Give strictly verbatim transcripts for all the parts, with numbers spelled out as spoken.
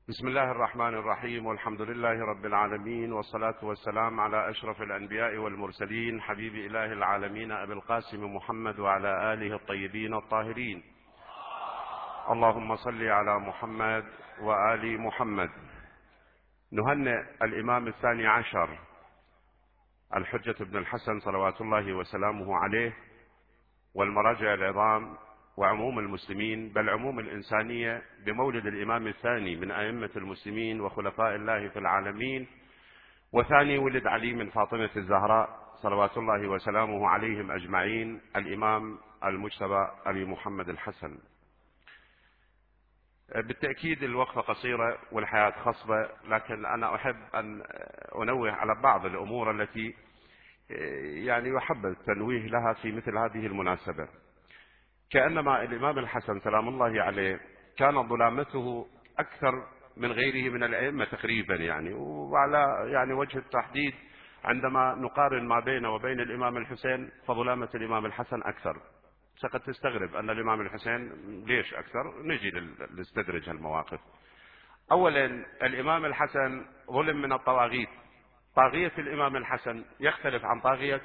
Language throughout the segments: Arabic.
بسم الله الرحمن الرحيم، والحمد لله رب العالمين، والصلاة والسلام على أشرف الأنبياء والمرسلين، حبيب إله العالمين أبي القاسم محمد وعلى آله الطيبين الطاهرين. اللهم صل على محمد وآل محمد. نهنئ الإمام الثاني عشر الحجة بن الحسن صلوات الله وسلامه عليه، والمراجع العظام، وعموم المسلمين، بل عموم الإنسانية، بمولد الإمام الثاني من أئمة المسلمين وخلفاء الله في العالمين، وثاني ولد علي من فاطمة الزهراء صلوات الله وسلامه عليهم أجمعين، الإمام المجتبى أبي محمد الحسن. بالتأكيد الوقفة قصيرة والحياة خصبة، لكن أنا أحب أن أنوه على بعض الأمور التي يعني يحب التنويه لها في مثل هذه المناسبة. كأنما الإمام الحسن سلام الله عليه كان ظلامته أكثر من غيره من الأئمة تقريبا، يعني وعلى يعني وجه التحديد عندما نقارن ما بينه وبين الإمام الحسين فظلامة الإمام الحسن أكثر. قد تستغرب أن الإمام الحسين ليش أكثر، نجي نستدرج هالمواقف. أولا، الإمام الحسن ظلم من الطواغيت. طاغية الإمام الحسن يختلف عن طاغية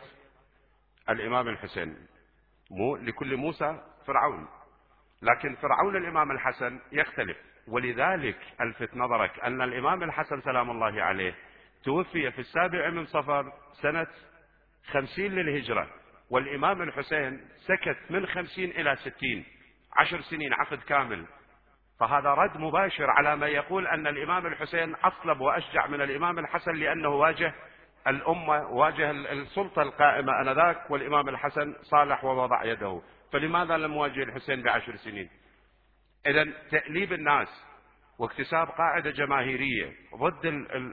الإمام الحسين. مو لكل موسى فرعون، لكن فرعون الإمام الحسن يختلف. ولذلك الفت نظرك أن الإمام الحسن سلام الله عليه توفي في السابع من صفر سنة خمسين للهجرة، والإمام الحسين سكت من خمسين إلى ستين، عشر سنين عقد كامل. فهذا رد مباشر على ما يقول أن الإمام الحسين أصلب وأشجع من الإمام الحسن، لأنه واجه الأمة، واجه السلطة القائمة آنذاك، والإمام الحسن صالح ووضع يده. فلماذا لم يواجه الحسين بعشر سنين؟ إذن تأليب الناس واكتساب قاعدة جماهيرية ضد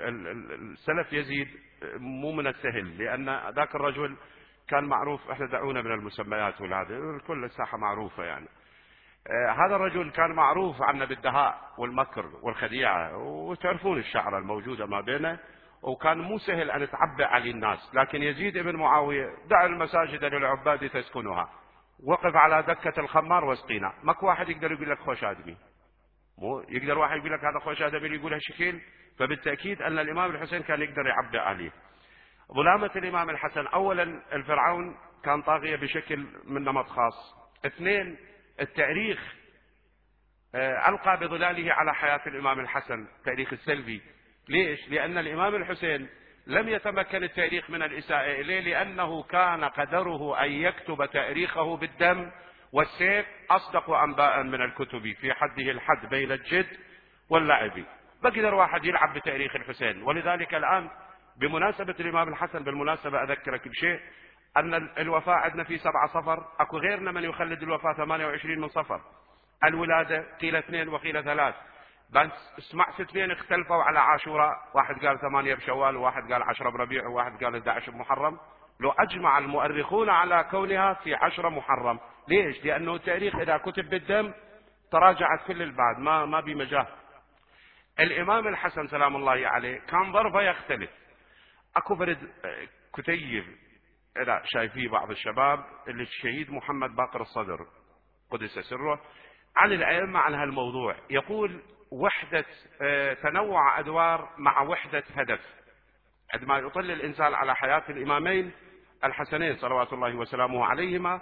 السلف يزيد مو من السهل، لأن ذاك الرجل كان معروف، احنا دعونا من المسميات والهذا، كل الساحة معروفة يعني. آه هذا الرجل كان معروف عنه بالدهاء والمكر والخديعة، وتعرفون الشعرة الموجودة ما بينه، وكان مو سهل أن تعبئ عليه الناس. لكن يزيد بن معاوية دع المساجد للعباد تسكنها، وقف على دكة الخمار واسقينا. ماكو واحد يقدر يقول لك خوش آدمي، مو يقدر واحد يقول لك هذا خوش آدمي يقولها شكيل. فبالتأكيد أن الإمام الحسين كان يقدر يعبئ عليه. ظلامة الإمام الحسن، أولا الفرعون كان طاغية بشكل من نمط خاص. اثنين، التاريخ ألقى بظلاله على حياة الإمام الحسن، تاريخ السلبي. ليش؟ لأن الإمام الحسين لم يتمكن التاريخ من الإساءة إليه، لأنه كان قدره أن يكتب تاريخه بالدم والسيف أصدق أنباء من الكتب في حده الحد بين الجد واللعب. بقدر واحد يلعب بتاريخ الحسين. ولذلك الآن بمناسبة الإمام الحسن، بالمناسبة أذكرك بشيء، أن الوفاة عندنا في سبعة صفر، أكو غيرنا من يخلد الوفاة ثمانية وعشرين من صفر. الولادة قيل اثنين وقيل ثلاث، بس سمعت اثنين اختلفوا على عاشوراء، واحد قال ثمانية بشوال، وواحد قال عشرة بربيع، وواحد قال احد عشر بمحرم. لو أجمع المؤرخون على كونها في عشرة محرم. ليش؟ لأنه التاريخ إذا كتب بالدم تراجعت كل البعد، ما ما بمجال. الإمام الحسن سلام الله عليه كان ظرفه يختلف. اكو برد كتيب إذا شايفيه بعض الشباب، اللي الشهيد محمد باقر الصدر قدس سره عن الأئمة عن هالموضوع، يقول وحدة تنوع أدوار مع وحدة هدف. عندما يطل الإنسان على حياة الإمامين الحسنين صلوات الله وسلامه عليهما،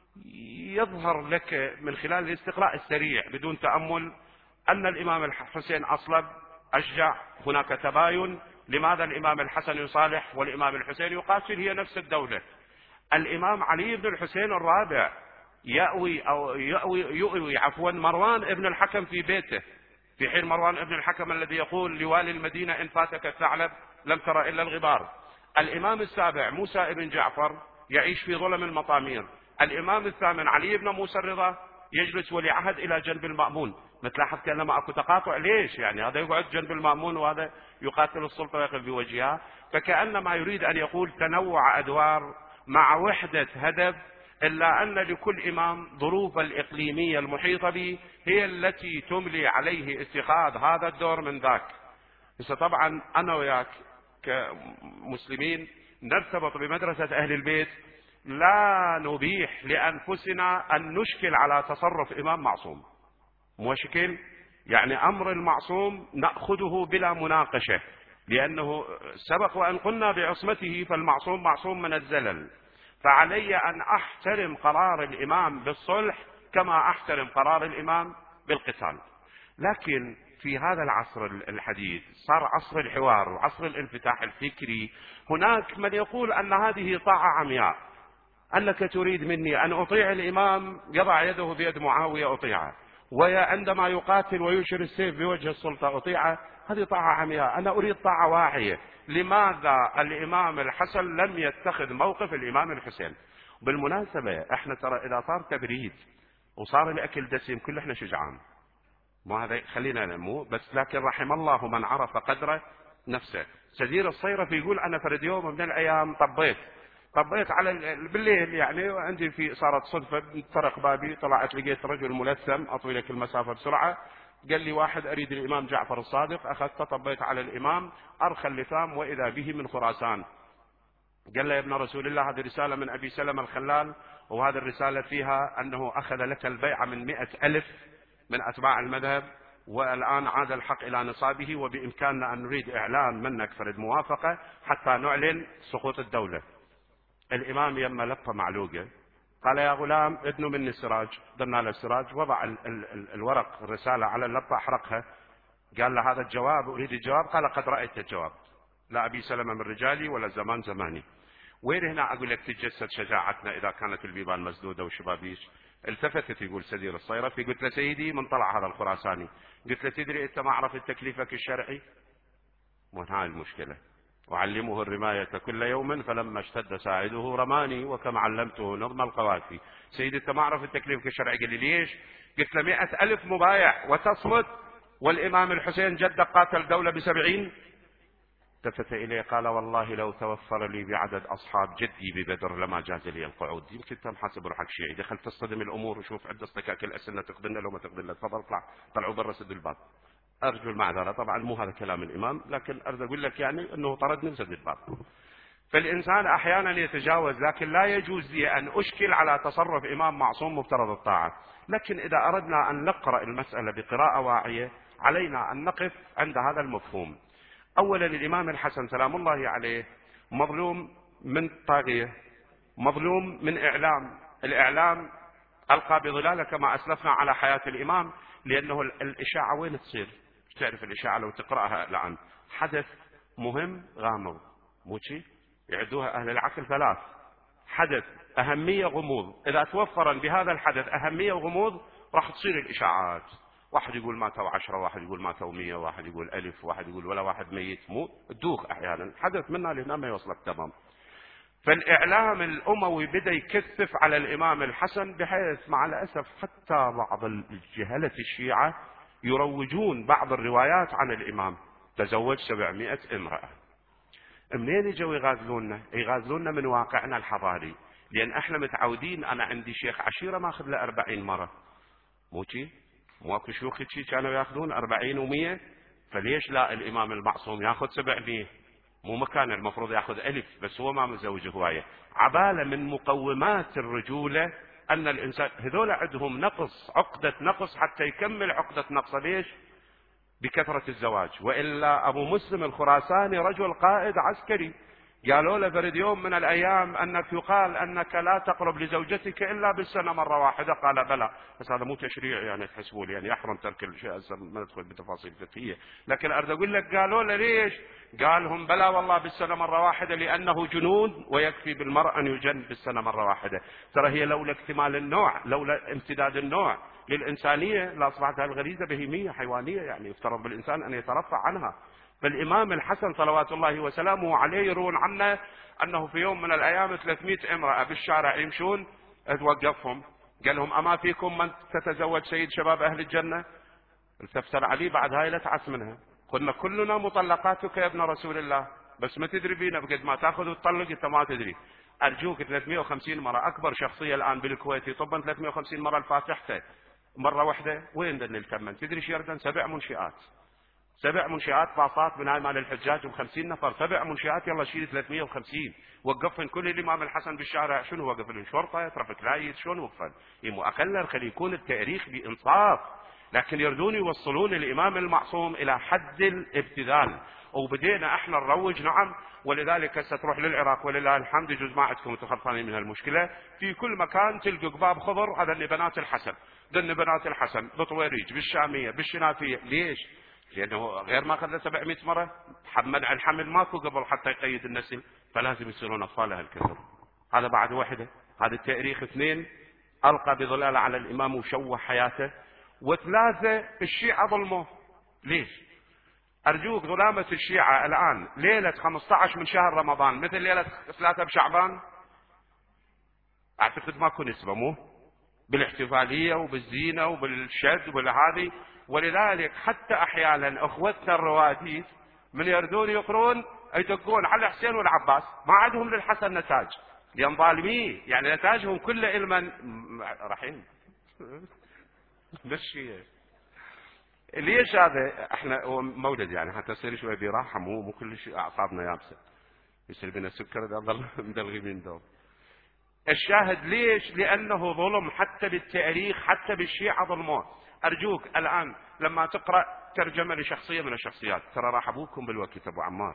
يظهر لك من خلال الاستقراء السريع بدون تأمل أن الإمام الحسين أصلب أشجع. هناك تباين. لماذا الإمام الحسن يصالح والإمام الحسين يقاتل؟ هي نفس الدولة. الإمام علي بن الحسين الرابع يأوي أو يأوي يؤوي عفوا مروان ابن الحكم في بيته، في حين مروان ابن الحكم الذي يقول لوالي المدينة إن فاتك الثعلب لم ترى إلا الغبار. الإمام السابع موسى ابن جعفر يعيش في ظلم المطامير. الإمام الثامن علي بن موسى الرضا يجلس ولي عهد إلى جنب المأمون. متلاحظ كأنما أكو تقاطع. ليش؟ يعني هذا يقعد جنب المأمون وهذا يقاتل السلطة ويقف بوجهها. فكأنما يريد أن يقول تنوع أدوار مع وحدة هدف، إلا أن لكل إمام ظروف الإقليمية المحيطة به هي التي تملي عليه اتخاذ هذا الدور من ذاك. بس طبعا أنا وياك كمسلمين نرتبط بمدرسة أهل البيت، لا نبيح لأنفسنا أن نشكل على تصرف إمام معصوم. مو شكل يعني أمر المعصوم نأخذه بلا مناقشة، لأنه سبق وأن قلنا بعصمته، فالمعصوم معصوم من الزلل، فعلي أن أحترم قرار الإمام بالصلح كما أحترم قرار الإمام بالقتال. لكن في هذا العصر الحديث صار عصر الحوار وعصر الانفتاح الفكري، هناك من يقول أن هذه طاعة عمياء، أنك تريد مني أن أطيع الإمام يضع يده بيد معاوية أطيعه، وعندما يقاتل ويشير السيف بوجه السلطة أطيعه، هذه طاعة عمياء. أنا أريد طاعة واعية. لماذا الإمام الحسن لم يتخذ موقف الإمام الحسين؟ بالمناسبة احنا ترى إذا صار تبريد وصار الأكل دسم كل احنا شجعان، ما هذا خلينا نمو بس، لكن رحم الله من عرف قدره نفسه. سدير الصيرفي يقول أنا فرد يوم من الأيام طبيت طبيت على بالليل، يعني عندي في صارت صدفة طرق بابي، طلعت لقيت رجل ملثم، أطوي لك المسافة بسرعة، قال لي واحد أريد الإمام جعفر الصادق، أخذت طبيت على الإمام، أرخى اللثام وإذا به من خراسان. قال له يا ابن رسول الله هذه رسالة من أبي سلمة الخلال، وهذه الرسالة فيها أنه أخذ لك البيعة من مئة ألف من أتباع المذهب، والآن عاد الحق إلى نصابه، وبإمكاننا أن نريد إعلان منك فرد موافقة حتى نعلن سقوط الدولة. الإمام يما لفة معلوقة قال يا غلام ادنوا مني السراج، درنا له السراج، وضع ال ال ال الورق الرسالة على اللفة أحرقها، قال له هذا الجواب أريد الجواب، قال قد رأيت الجواب، لا أبي سلمة من رجالي ولا زمان زماني. وين هنا أقول لك تتجسد شجاعتنا إذا كانت البيبان مسدودة وشبابيش؟ التفتت يقول سدير الصيرفي، قلت له سيدي من طلع هذا الخراساني؟ قلت له تدري أنت ما عرفت تكليفك الشرعي؟ مو هاي المشكلة، وعلمه الرماية كل يوم فلما اشتد ساعده رماني وكم علمته نظم القوافي. سيدي انت ما عرف التكليف الشرعي. قال لي ليش؟ قلت له مئة ألف مبايع وتصمت، والإمام الحسين جدك قاتل دولة بسبعين. التفت إليه قال والله لو توفر لي بعدد أصحاب جدي ببدر لما جاز لي القعود. يمكن انت محاسب روحك شيعي، دخلت تصطدم الأمور وشوف عند اصطكاك الأسنة تقدرنا لو ما تقدرنا، تفضل اطلع طلعوا برا سد الباب. أرجو المعذرة، طبعا مو هذا كلام الإمام، لكن أريد أقول لك يعني أنه طردني بسد الباب. فالإنسان أحيانا يتجاوز، لكن لا يجوز لي أن أشكل على تصرف إمام معصوم مفترض الطاعة. لكن إذا أردنا أن نقرأ المسألة بقراءة واعية علينا أن نقف عند هذا المفهوم. أولا الإمام الحسن سلام الله عليه مظلوم من طاغية، مظلوم من إعلام، الإعلام ألقى بظلاله كما أسلفنا على حياة الإمام، لأنه الإشاعة وين تصير؟ تعرف الإشاعة لو تقرأها الآن حدث مهم غامض، مو شيء يعدوها أهل العقل ثلاث: حدث، أهمية، غموض. إذا توفرا بهذا الحدث أهمية وغموض راح تصير الإشاعات، واحد يقول ماتوا عشرة، واحد يقول ماتوا مية، واحد يقول ألف، واحد يقول ولا واحد ميت، مو تدوخ أحيانا حدث منا لهنا ما يوصلك تمام. فالإعلام الأموي بدأ يكثف على الإمام الحسن، بحيث مع الأسف حتى بعض الجهلة الشيعة يروجون بعض الروايات عن الإمام تزوج سبعمائة امرأة. منين يجوا يغازلوننا؟ يغازلوننا من واقعنا الحضاري، لأن احنا متعودين. أنا عندي شيخ عشيرة ماخذ له أربعين مرة، مو شي؟ مو اكو شيوخ شي كانوا ياخذون أربعين ومية، فليش لا الإمام المعصوم ياخذ سبعمية؟ مو مكان المفروض ياخذ ألف، بس هو ما متزوج هواية. عبالة من مقومات الرجولة أن الإنسان هذول عندهم نقص، عقدة نقص، حتى يكمل عقدة نقص. ليش؟ بكثرة الزواج. وإلا أبو مسلم الخراساني رجل قائد عسكري، قالوا له فرد يوم من الأيام أنك يقال أنك لا تقرب لزوجتك إلا بالسنة مرة واحدة، قال بلى، بس هذا مو تشريع يعني تحسبوا لي يعني يحرم ترك الشيء، ما ندخل بتفاصيل فقهية، لكن أريد أقول لك قالوا له ليش؟ قال هم بلى والله بالسنة مرة واحدة، لأنه جنون ويكفي بالمرء أن يجن بالسنة مرة واحدة. ترى هي لولا اكتمال النوع، لولا امتداد النوع للإنسانية لأصبحت الغريزة بهيمية حيوانية، يعني يفترض بالإنسان أن يترفع عنها. فالإمام الحسن صلوات الله وسلامه عليه يرون عنه أنه في يوم من الأيام ثلاثمائة امرأة بالشارع يمشون، توقفهم قال لهم أما فيكم من تتزوج سيد شباب أهل الجنة؟ التفتر علي بعد هاي لا تعس منها، قلنا كلنا مطلقاتك يا ابن رسول الله، بس ما تدري بينا بقد ما تأخذ وتطلق أنت ما تدري. أرجوك ثلاثمائة وخمسين مرة، أكبر شخصية الآن بالكويت يطبن ثلاثمائة وخمسين مرة الفاتحة مرة واحدة، وين بدنا نلتمن؟ تدري شيردن سبع منشئات، سبع منشئات باصات من هاي مال الحجاج وخمسين نفر، سبع منشئات يلا شيل ثلاثمائة وخمسين، وقفن كل الإمام الحسن بالشارع. شنو وقف لهم؟ شرطة، ترافيك لايت، شلون وقفن؟ يمو أقل خلي يكون التاريخ بإنصاف، لكن يردون يوصلون الإمام المعصوم إلى حد الابتذال. وبدينا احنا نروج، نعم، ولذلك هسه تروح للعراق ولله الحمد، يجوز ما عندكم تخلصانين من هالمشكله، في كل مكان تلقى قباب خضر، هذا اللي بنات الحسن، ذن بنات الحسن بطويريج، بالشاميه، بالشنافيه. ليش؟ لانه غير ما اخذ سبعمئة مره، منع الحمل ماكو قبل حتى يقيد النسل، فلازم يصيرون اطفال هالكثر. هذا بعد واحده. هذا التاريخ. اثنين، القى بظلاله على الامام وشوه حياته. وثلاثه، الشيعه ظلموه. ليش؟ أرجوك، ظلامة الشيعة الآن ليلة خمسة عشر من شهر رمضان مثل ليلة ثلاثة بشعبان؟ أعتقد ماكو نسبة، مو بالاحتفالية وبالزينة وبالشد وبالهذه. ولذلك حتى أحيانا أخوتنا الرواديد من يردون يقرون يدقون على الحسين والعباس، ما عندهم للحسن نتاج، لأن ظالمين، يعني نتاجهم كله إلمن رحيم. مشي. ليش هذا؟ احنا هو مولد يعني حتى يصير شوي براحه، مو مو كل شيء اعصابنا يابسه، يصير بنا سكر اذا ظل مدلغمين دوم. الشاهد ليش؟ لانه ظلم حتى بالتاريخ، حتى بالشيعه ظلموه. ارجوك الان لما تقرا ترجمه لشخصيه من الشخصيات، ترى راح ابوكم بالوقت ابو عمار،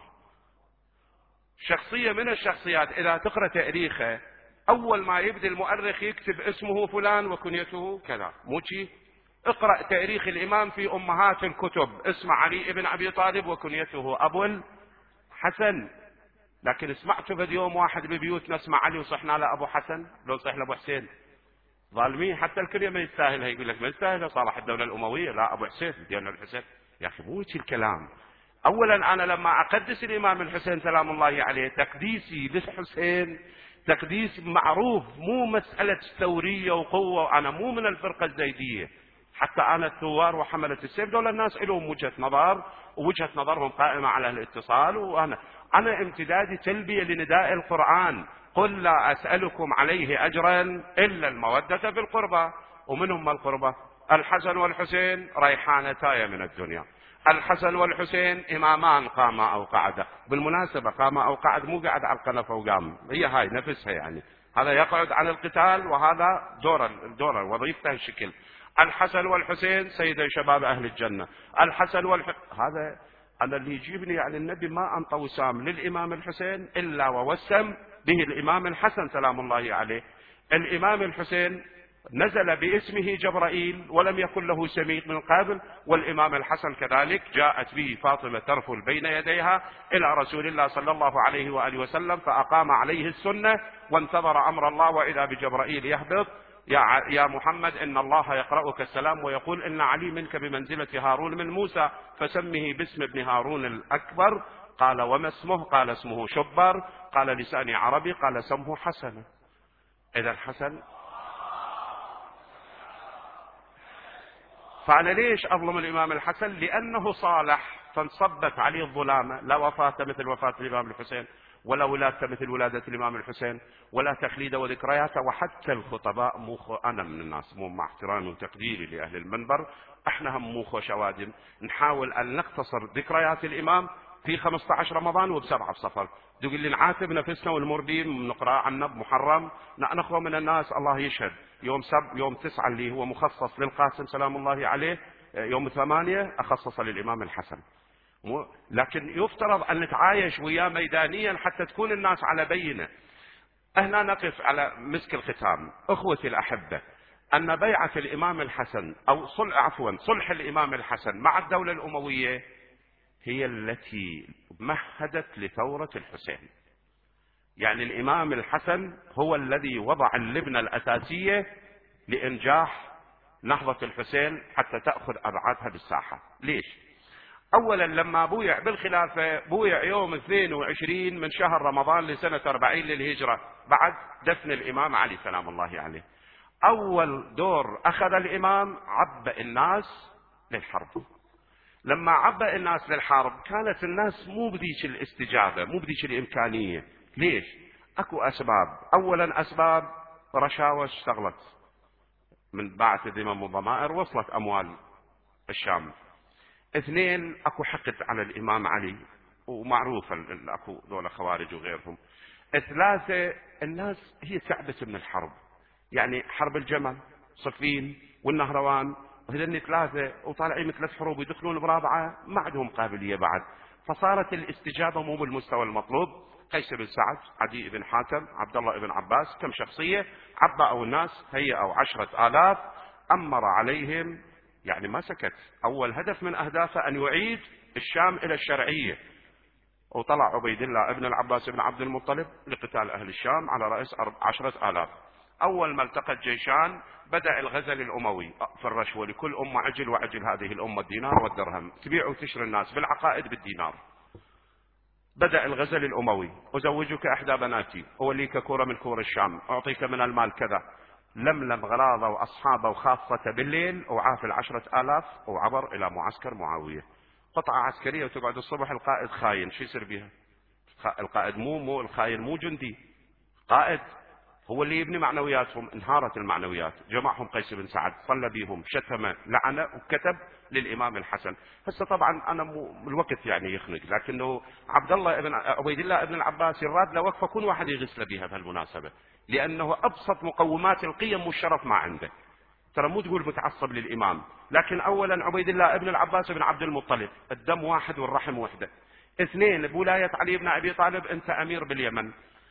شخصيه من الشخصيات اذا تقرا تاريخه اول ما يبدا المؤرخ يكتب اسمه فلان وكنيته كذا، مو شيء. اقرأ تاريخ الإمام في أمهات الكتب، اسمع علي ابن أبي طالب وكنيته أبو الحسن. لكن سمعتوا في يوم واحد ببيوتنا اسمع علي وصحنا له أبو حسن، لو صح له أبو حسين. ظالمين، حتى الكنية ما يستاهلها، يقول لك ما يستاهلها صالح الدولة الأموية، لا أبو حسين دينا الحسين. يا أخي مو الكلام. أولا أنا لما أقدس الإمام الحسين سلام الله عليه، تقديسي للحسين تقديس معروف، مو مسألة ثورية وقوة. أنا مو من الفرقة الزيدية، حتى أنا الثوار وحملة السيف دول الناس لهم وجهة نظر، ووجهة نظرهم قائمة على الاتصال. وأنا أنا امتدادي تلبية لنداء القرآن، قل لا أسألكم عليه أجرا إلا المودة في القربى. ومن هم القربى؟ الحسن والحسين ريحانتاي من الدنيا. الحسن والحسين إمامان قاما أو قعدا. بالمناسبة قاما أو قعد مو قاعد على القنفة وقام، هي هاي نفسها، يعني هذا يقعد عن القتال وهذا دور دور وظيفته الشكل. الحسن والحسين سيدي شباب أهل الجنة. الحسن والحسين هذا أنا اللي يجيبني عن النبي ما أنطى وسام للإمام الحسين إلا ووسم به الإمام الحسن سلام الله عليه. الإمام الحسين نزل باسمه جبرائيل ولم يكن له سميع من قبل، والإمام الحسن كذلك جاءت به فاطمة ترفل بين يديها إلى رسول الله صلى الله عليه وآله وسلم، فأقام عليه السنة وانتظر أمر الله، وإذا بجبرائيل يهبط يا يا محمد إن الله يقرأك السلام ويقول إن علي منك بمنزلة هارون من موسى، فسمه باسم ابن هارون الأكبر. قال وما اسمه؟ قال اسمه شبر. قال لساني عربي. قال سمه حسن. إذا الحسن. فأنا ليش أظلم الإمام الحسن؟ لأنه صالح فانصبت عليه الظلامة. لا وفاة مثل وفاة الإمام الحسين، ولا ولادة مثل ولادة الإمام الحسين، ولا تخليد وذكرياته. وحتى الخطباء مو أنا من الناس، مو مع احترامي وتقديري لأهل المنبر، احنا هم مو خوش أوادم، نحاول أن نختصر ذكريات الإمام في خمسة عشر رمضان وبسبعة بصفر. تقول لي نعاتب نفسنا والمردين نقرأ عنه بمحرم، نخوة من الناس. الله يشهد يوم سب يوم تسعة اللي هو مخصص للقاسم سلام الله عليه، يوم ثمانية أخصص للإمام الحسن. لكن يفترض أن نتعايش وياه ميدانيا حتى تكون الناس على بينة. هنا نقف على مسك الختام. أخوتي الأحبة، أن بيعة الإمام الحسن أو صلح عفوا صلح الإمام الحسن مع الدولة الأموية هي التي مهدت لثورة الحسين. يعني الإمام الحسن هو الذي وضع اللبنة الأساسية لإنجاح نهضة الحسين حتى تأخذ أبعادها بالساحة. ليش؟ أولا لما بويع بالخلافة بويع يوم اثنين وعشرين من شهر رمضان لسنة أربعين للهجرة بعد دفن الإمام علي سلام الله عليه. أول دور أخذ الإمام عبأ الناس للحرب. لما عبأ الناس للحرب كانت الناس مو بديش الاستجابة، مو بديش الإمكانية. ليش؟ أكو أسباب. أولا أسباب رشاوى اشتغلت من بعث الذمم والضمائر، وصلت أموال الشام. اثنين أكو حقد على الإمام علي ومعروف أكو ذولا خوارج وغيرهم. ثلاثة الناس هي تعبت من الحرب، يعني حرب الجمل صفين والنهروان وهذني ثلاثة وطالعين مثل حروب يدخلون برابعة ما عندهم قابلية بعد، فصارت الاستجابة مو بالمستوى المطلوب. قيس بن سعد، عدي بن حاتم، عبد الله بن عباس، كم شخصية عبأوا الناس، هيئوا عشرة آلاف، أمر عليهم، يعني ما سكت. أول هدف من أهدافه أن يعيد الشام إلى الشرعية. وطلع عبيد الله ابن العباس بن عبد المطلب لقتال أهل الشام على رأس عشرة آلاف. أول ما التقى الجيشان بدأ الغزل الأموي في الرشوة، لكل أمة عجل، وعجل هذه الأمة الدينار والدرهم، تبيع وتشتري الناس بالعقائد بالدينار. بدأ الغزل الأموي، أزوجك إحدى بناتي، أوليك كورة من كور الشام، أعطيك من المال كذا. لملم غلاظة وأصحابه وخاصة بالليل، وعاف العشرة آلاف وعبر إلى معسكر معاوية. قطعة عسكرية وتقعد الصبح القائد خاين، شو يصير بها؟ القائد مو مو الخاين مو جندي، قائد هو اللي يبني معنوياتهم. انهارت المعنويات، جمعهم قيس بن سعد، صلى بهم، شتم، لعنه، وكتب للامام الحسن. هسه طبعا انا مو الوقت يعني يخنق، لكنه عبد الله ابن عبيد الله ابن العباس يراد له وقفه كل واحد يغسل بها بهالمناسبه، لانه ابسط مقومات القيم والشرف ما عنده. ترى مو تقول متعصب للامام، لكن اولا عبيد الله ابن العباس بن عبد المطلب، الدم واحد والرحم وحده. اثنين، بولايه علي بن ابي طالب انت امير باليمن.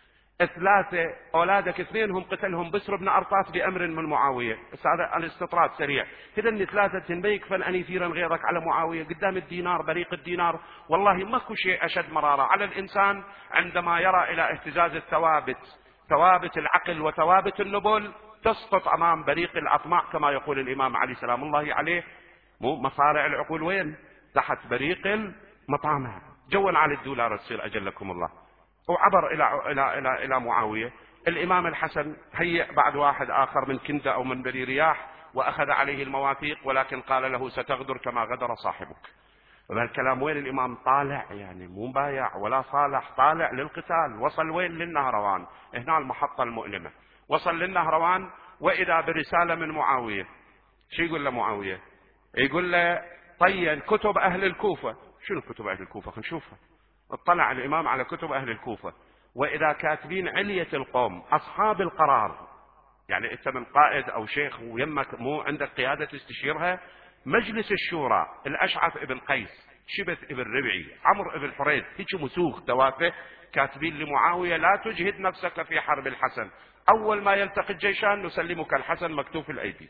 ثلاثة، أولادك اثنينهم قتلهم بسر بن أرطاس بأمر من معاوية. هذا الاستطراد سريع كذا، إن ثلاثة بيك فن أنيثيرا غيرك على معاوية قدام الدينار، بريق الدينار. والله ماكو شيء أشد مرارة على الإنسان عندما يرى إلى اهتزاز الثوابت، ثوابت العقل وثوابت النبل تسقط أمام بريق الأطماع، كما يقول الإمام علي سلام الله عليه. مو مصارع العقول وين؟ تحت بريق المطامع. جوا على الدولار تصير أجلكم الله. وعبر إلى إلى إلى إلى معاوية. الإمام الحسن هيئ بعد واحد آخر من كندة أو من بني رياح، وأخذ عليه المواثيق، ولكن قال له ستغدر كما غدر صاحبك. وهالكلام وين الإمام طالع، يعني مو بايع ولا صالح، طالع للقتال. وصل وين؟ للنهروان، هنا المحطة المؤلمة. وصل للنهروان وإذا برسالة من معاوية. شو يقول له معاوية؟ يقول له طين كتب أهل الكوفة. شنو كتب أهل الكوفة؟ خلينا نشوفها. اطلع الإمام على كتب أهل الكوفة، وإذا كاتبين علية القوم أصحاب القرار، يعني أنت من قائد أو شيخ ويمك مو عندك قيادة تستشيرها، مجلس الشورى، الأشعث ابن قيس، شبث ابن ربعي، عمرو ابن حريث، هيك مسوخ دوافه كاتبين لمعاوية لا تجهد نفسك في حرب الحسن، أول ما يلتقي الجيشان نسلمك الحسن مكتوف الأيدي.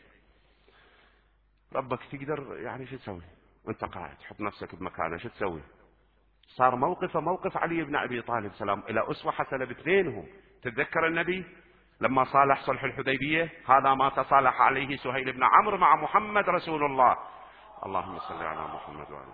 ربك تقدر يعني شو تسوي وانت قاعد؟ حط نفسك بمكانه، شو تسوي؟ صار موقفه موقف علي بن أبي طالب سلام إلى أسوة حسنة باثنينهم. تتذكر النبي لما صالح صلح الحديبية، هذا ما تصالح عليه سهيل بن عمرو مع محمد رسول الله. اللهم صل على محمد وعلى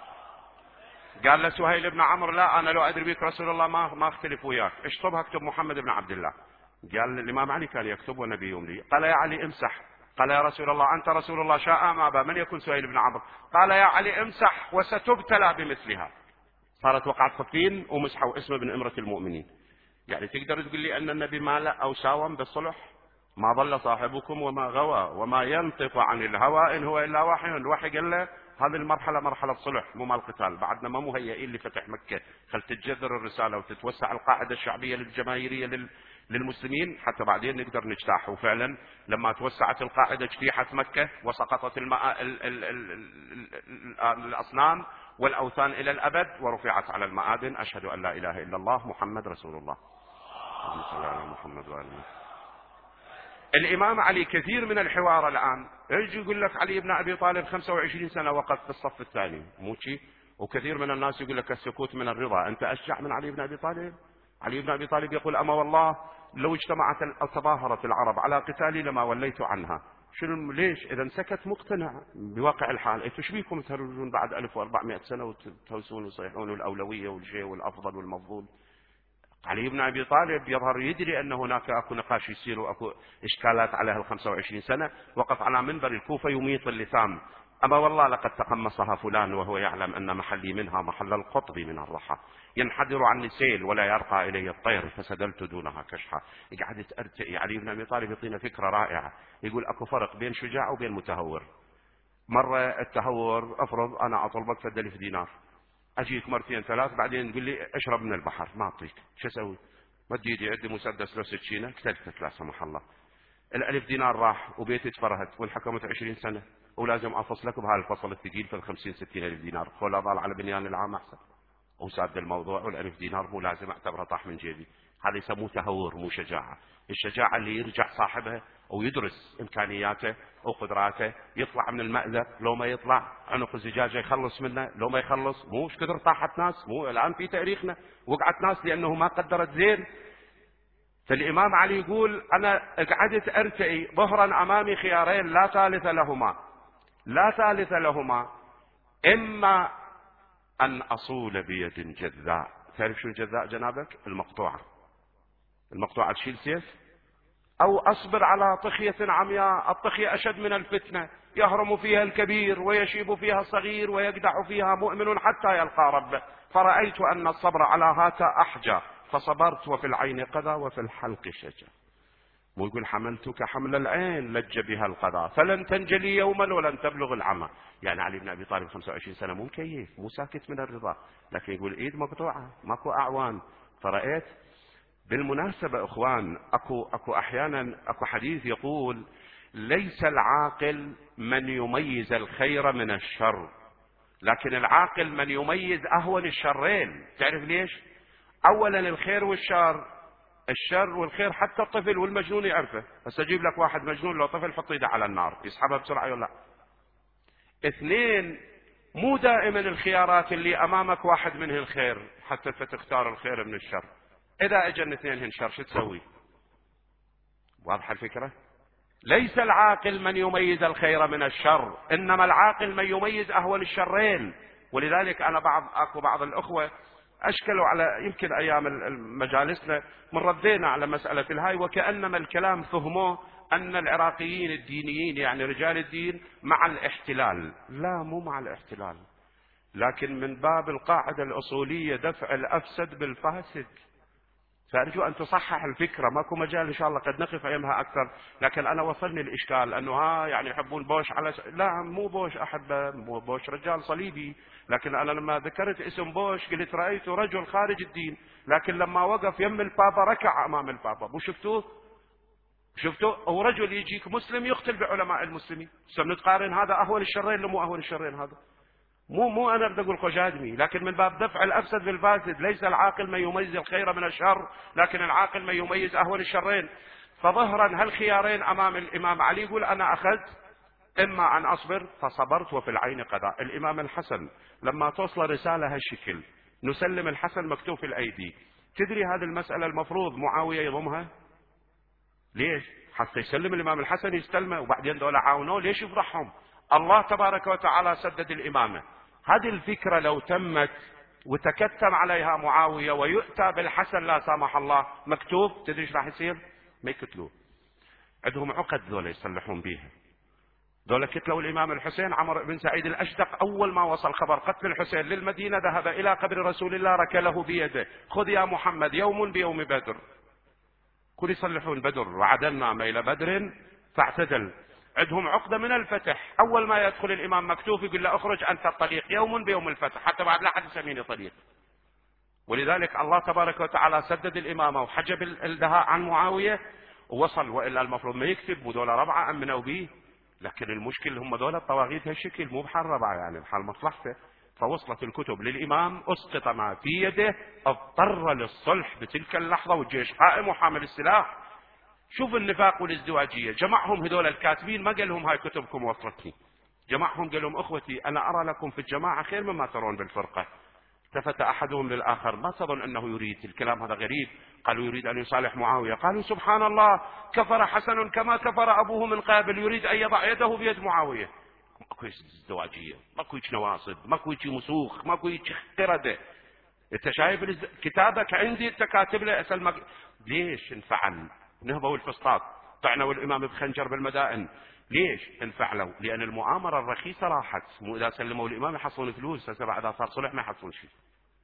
محمد. قال له سهيل بن عمرو لا، أنا لو أدري بك رسول الله ما ما أختلف وياك، اشطبها اكتب محمد بن عبد الله. قال الإمام علي كان يكتب ونبي يملي. قال يا علي امسح. قال يا رسول الله أنت رسول الله شاء ما أبى، من يكون سهيل بن عمرو؟ قال يا علي امسح وستبتلى بمثلها. صارت وقعت صفين ومسحوا اسمه من أمرة المؤمنين. يعني تقدر تقول لي أن النبي مال أو ساوم بالصلح؟ ما ضل صاحبكم وما غوى وما ينطق عن الهوى إن هو إلا وحي. الوحي قال له هذه المرحلة مرحلة صلح مو مال قتال، بعدنا ما مهيئين لفتح مكة، خل تتجذر الرسالة وتتوسع القاعدة الشعبية للجماهيرية لل... للمسلمين حتى بعدين نقدر نجتاح. وفعلا لما توسعت القاعدة اجتيحت مكة وسقطت الماء ال... ال... ال... ال... ال... الأصنام والأوثان إلى الأبد، ورفعت على المآذن أشهد أن لا إله إلا الله محمد رسول الله. اللهم صل على محمد وآل محمد. الإمام علي كثير من الحوار الآن يجي يقول لك علي بن أبي طالب خمسة وعشرين سنة وقف في الصف الثاني، مو شيء. وكثير من الناس يقول لك السكوت من الرضا. أنت أشجع من علي بن أبي طالب؟ علي بن أبي طالب يقول أما والله لو اجتمعت أو تظاهرت العرب على قتالي لما وليت عنها. شنو ليش؟ إذا سكت مقتنع بواقع الحال. أنتوا ايش بيكم تهرجون بعد ألف وأربعمائة سنة وتهوسون وتصيحون الأولوية والشيء والأفضل والمفضول؟ علي بن أبي طالب يظهر يدري أن هناك أكو نقاش يصير وأكو إشكالات على هالخمسة وعشرين سنة، وقف على منبر الكوفة يميط اللثام. أما والله لقد تقمصها فلان وهو يعلم أن محلي منها محل القطب من الرحى، ينحدر عني السيل ولا يرقى إلي الطير فسدلت دونها كشحة. قعدت أرتئي. علي بن أبي طالب يعطينا فكرة رائعة، يقول أكو فرق بين شجاع وبين متهور. مرة التهور أفرض أنا أطلبك فدلي في دينار، أجيك مرتين ثلاث بعدين تقول لي اشرب من البحر ما أعطيك، شو أسوي؟ مد يدي عندي مسدس لو سكينة قتلتك لا سمح الله. الألف دينار راح وبيتي تفرهت وانحكمت عشرين سنة ولازم أفصلك بهذا الفصل الثقيل في الخمسين ستين ألف دينار، خل أظل على بنيان العام أحسن. وساد الموضوع، والألف دينار مو لازم أعتبره طاح من جيبي. هذا يسموه تهور مو شجاعة. الشجاعة اللي يرجع صاحبها ويدرس إمكانياته وقدراته، يطلع من المأزق لو ما يطلع، عنق الزجاجة يخلص منه لو ما يخلص. مو ايش كثر طاحت ناس، مو الآن في تاريخنا وقعت ناس لأنه ما قدرت زين. فالإمام علي يقول أنا قعدت أرتئي ظهرا أمامي خيارين لا ثالث لهما، لا ثالث لهما، إما أن أصول بيد جذاء. تعرف شو الجذاء جنابك؟ المقطوعة، المقطوعة تشيل سيف. أو أصبر على طخية عمياء، الطخية أشد من الفتنة، يهرم فيها الكبير ويشيب فيها الصغير ويجدع فيها مؤمن حتى يلقى ربه، فرأيت أن الصبر على هاك أحجى فصبرت، وفي العين قذى وفي الحلق شجى. ويقول حملتك حمل العين لج بها القضاء فلن تنجلي يوما ولن تبلغ العمى. يعني علي بن أبي طالب خمسة وعشرين سنة مو مكيف، مو ساكت من الرضا، لكن يقول ايد مقطوعة ماكو أعوان. فرأيت. بالمناسبة اخوان، اكو اكو احيانا اكو حديث يقول ليس العاقل من يميز الخير من الشر، لكن العاقل من يميز اهون الشرين. تعرف ليش؟ اولا الخير والشر، الشر والخير حتى الطفل والمجنون يعرفه. بس اجيب لك واحد مجنون لو طفل حط ايده على النار يسحبها بسرعة ولا لا. اثنين، مو دائما الخيارات اللي امامك واحد منه الخير حتى تختار الخير من الشر. اذا اجن اثنين هن شر شو تسوي؟ واضحة الفكرة؟ ليس العاقل من يميز الخير من الشر، انما العاقل من يميز اهون الشرين. ولذلك انا بعض اكو بعض الاخوة اشكلوا على يمكن ايام مجالسنا من ردينا على مسألة الهاي، وكأنما الكلام فهموه ان العراقيين الدينيين يعني رجال الدين مع الاحتلال. لا، مو مع الاحتلال، لكن من باب القاعدة الاصولية دفع الافسد بالفاسد. فأرجو أن تصحح الفكرة، ماكو مجال إن شاء الله قد نقف أيامها أكثر، لكن أنا وصلني الإشكال أنه ها يعني يحبون بوش على س... لا مو بوش أحبه، مو بوش رجال صليبي، لكن أنا لما ذكرت اسم بوش قلت رأيت رجل خارج الدين، لكن لما وقف يم البابا ركع أمام البابا. مو شفتوه؟ شفتوه؟ هو رجل يجيك مسلم يقتل بعلماء المسلمين. سنتقارن هذا أهون الشرين لو مو أهون الشرين؟ هذا مو مو انا بدي اقول خجادمي، لكن من باب دفع الافسد بالفاسد. ليس العاقل من يميز الخير من الشر، لكن العاقل من يميز اهون الشرين. فظهرا هالخيارين امام الامام علي، يقول انا اخذت اما ان اصبر فصبرت وفي العين قضاء. الامام الحسن لما توصل رسالة هالشكل نسلم الحسن مكتوب في الايدي، تدري هذه المسألة المفروض معاوية يضمها؟ ليش؟ حتى يسلم الامام الحسن يستلمه، وبعدين دول عاونوه ليش يفرحهم؟ الله تبارك وتعالى سدد الامامة. هذه الفكرة لو تمت وتكتم عليها معاوية ويؤتى بالحسن لا سامح الله مكتوب، تدري ايش راح يصير؟ ما يقتلوه. عندهم عقد ذولا يصلحون بيها. ذولا كتلوا الامام الحسين. عمر بن سعيد الاشدق اول ما وصل خبر قتل الحسين للمدينة ذهب الى قبر رسول الله ركله بيده، خذ يا محمد يوم بيوم بدر. كل يصلحون بدر وعدلنا ميل بدر فاعتدل. عندهم عقدة من الفتح، أول ما يدخل الإمام مكتوب يقول له اخرج أنت الطليق يوم بيوم الفتح، حتى بعد لا حد يسميني طليق. ولذلك الله تبارك وتعالى سدد الإمامة وحجب الدهاء عن معاوية ووصل. وإلا المفروض ما يكتب، مو دولة ربعة أمنوا به، لكن المشكل هم دولة طواغيت هالشكل، مو بحال ربعة يعني بحال مصلحته. فوصلت الكتب للإمام، أسقط ما في يده، اضطر للصلح بتلك اللحظة، والجيش قائم وحامل السلاح. شوف النفاق والازدواجية. جمعهم هذول الكاتبين، ما قال لهم هاي كتبكم وصلتني، جمعهم قال لهم اخوتي انا ارى لكم في الجماعة خير مما ترون بالفرقة. التفت احدهم للاخر، ما تظن انه يريد الكلام هذا غريب؟ قالوا يريد ان يصالح معاوية. قالوا سبحان الله، كفر حسن كما كفر ابوه من قابل، يريد ان يضع يده بيد معاوية. ماكو ازدواجية، ماكو نواصب، ماكو مسوخ، ماكو قردة. انت شايف كتابك عندي، انت كاتب لي اسال مك... ليش انفعل؟ نهبوا الفسطاط، طعنوا الامام بخنجر بالمدائن. ليش انفعلوا؟ لان المؤامرة الرخيصة راحت. مو اذا سلموا الامام يحصلون فلوس، هسه بعد صار صلح ما يحصلون شيء.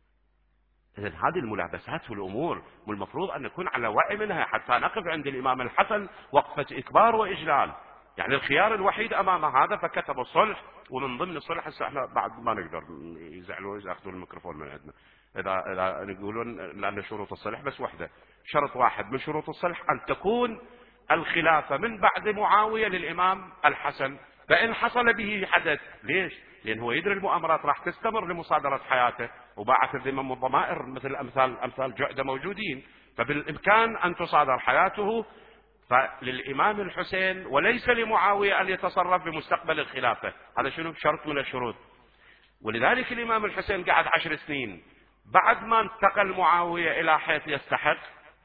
اذا هذه الملابسات والامور والمفروض ان نكون على وعي منها حتى نقف عند الامام الحسن وقفة اكبار واجلال. يعني الخيار الوحيد امام هذا فكتبوا الصلح، ومن ضمن الصلح هسه احنا بعد ما نقدر يزعلوا اذا اخذوا الميكروفون من عندنا. اذا اذا يقولون لان شروط الصلح بس وحده، شرط واحد من شروط الصلح ان تكون الخلافة من بعد معاوية للامام الحسن، فإن حصل به حدث، ليش؟ لأنه هو يدري المؤامرات راح تستمر لمصادرة حياته، وباعث الذمم والضمائر مثل أمثال أمثال جعدة موجودين، فبالإمكان أن تصادر حياته. فللإمام الحسين وليس لمعاوية أن يتصرف بمستقبل الخلافة، هذا شنو؟ شرط من الشروط. ولذلك الإمام الحسين قعد عشر سنين بعد ما انتقل معاوية إلى حيث يستحق،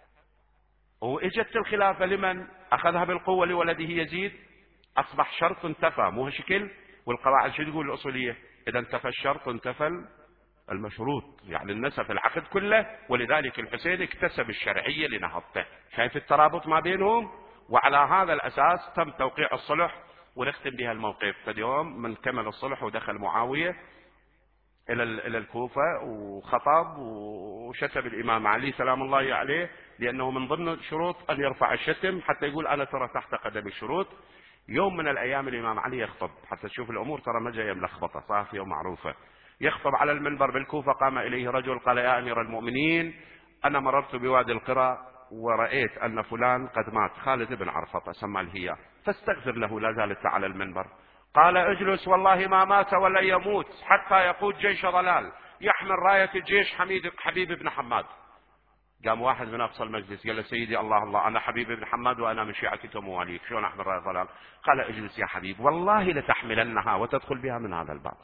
وإجت الخلافة لمن أخذها بالقوة لولده يزيد، أصبح شرط انتفى، مو شكل. والقواعد شو تقول الأصولية؟ إذا انتفى الشرط انتفى المشروط، يعني النسف العقد كله. ولذلك الحسين اكتسب الشرعية لنهضته. شايف الترابط ما بينهم؟ وعلى هذا الأساس تم توقيع الصلح، ونختم بها الموقف. فاليوم من كمل الصلح ودخل معاوية إلى إلى الكوفة وخطب وشتم الإمام علي سلام الله عليه، لأنه من ضمن الشروط أن يرفع الشتم حتى يقول أنا ترى تحت قدم الشروط. يوم من الأيام الإمام علي يخطب، حتى تشوف الأمور ترى ما جاية ملخبطة، صافية ومعروفة. يخطب على المنبر بالكوفة، قام إليه رجل قال يا أمير المؤمنين، أنا مررت بوادي القرى ورأيت أن فلان قد مات، خالد بن عرفطة سمى الهيا، فاستغفر له. لا زالت على المنبر. قال اجلس، والله ما مات ولا يموت حتى يقود جيش ضلال يحمل راية الجيش حميد حبيب بن حماد. قام واحد من أقصى المجلس قال له سيدي الله الله، أنا حبيب بن حماد وأنا من شيعتك ومواليك، شلون أحمل راية ضلال؟ قال اجلس يا حبيب، والله لتحملنها وتدخل بها من هذا الباب.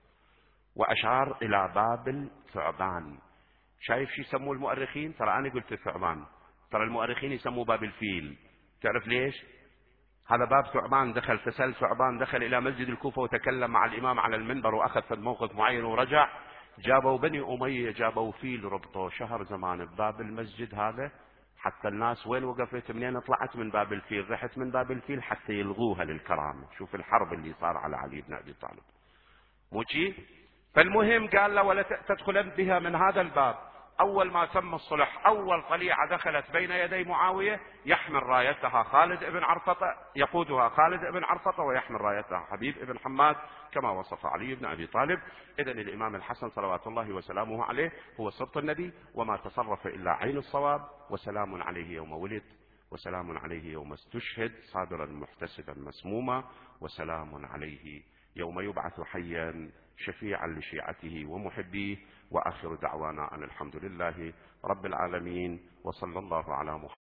وأشار إلى باب الثعبان. شايف شو يسموه المؤرخين؟ ترى أنا قلت الثعبان، ترى المؤرخين يسموه باب الفيل. تعرف ليش؟ هذا باب ثعبان. دخل تسل ثعبان، دخل إلى مسجد الكوفة وتكلم مع الإمام على المنبر وأخذ في موقف معين ورجع. جابوا بني أمية، جابوا فيل ربطوا شهر زمان بباب المسجد هذا، حتى الناس وين وقفت منين طلعت من باب الفيل، رحت من باب الفيل حتى يلغوها للكرامة. شوف الحرب اللي صار على علي بن أبي طالب، مو شي؟ فالمهم قال له ولا تدخلن بها من هذا الباب. أول ما تم الصلح، أول طليعة دخلت بين يدي معاوية يحمل رايتها خالد بن عرفطة، يقودها خالد بن عرفطة، ويحمل رايتها حبيب بن حماد كما وصف علي بن أبي طالب. إذن الإمام الحسن صلوات الله وسلامه عليه هو سبط النبي، وما تصرف إلا عين الصواب. وسلام عليه يوم ولد، وسلام عليه يوم استشهد صابرا محتسبا مسموما، وسلام عليه يوم يبعث حيا شفيعا لشيعته ومحبيه. وآخر دعوانا أن الحمد لله رب العالمين، وصلى الله على محمد.